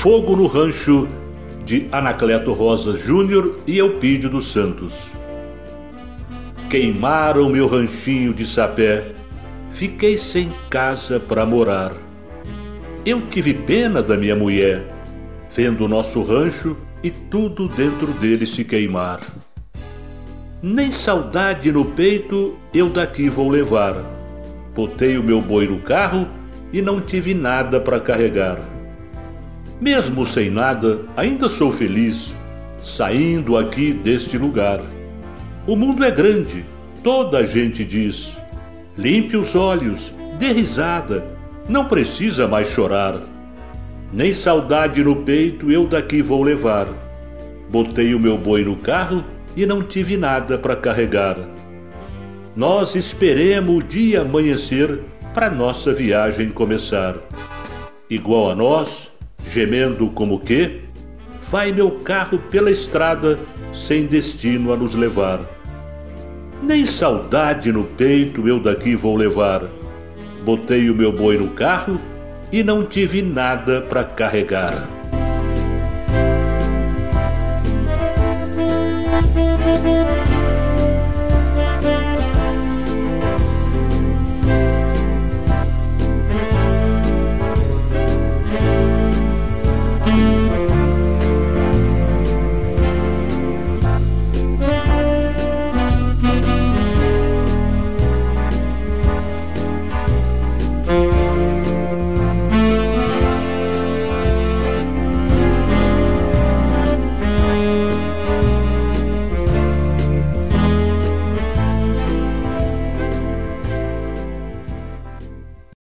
Fogo no Rancho, de Anacleto Rosas Júnior e Elpidio dos Santos. Queimaram meu ranchinho de sapé, fiquei sem casa para morar. Eu tive pena da minha mulher, vendo o nosso rancho e tudo dentro dele se queimar. Nem saudade no peito eu daqui vou levar. Botei o meu boi no carro e não tive nada para carregar. Mesmo sem nada, ainda sou feliz, saindo aqui deste lugar. O mundo é grande, toda a gente diz. Limpe os olhos, dê risada, não precisa mais chorar. Nem saudade no peito eu daqui vou levar. Botei o meu boi no carro e não tive nada para carregar. Nós esperemos o dia amanhecer para nossa viagem começar. Igual a nós, gemendo como que, vai meu carro pela estrada sem destino a nos levar. Nem saudade no peito eu daqui vou levar. Botei o meu boi no carro e não tive nada para carregar.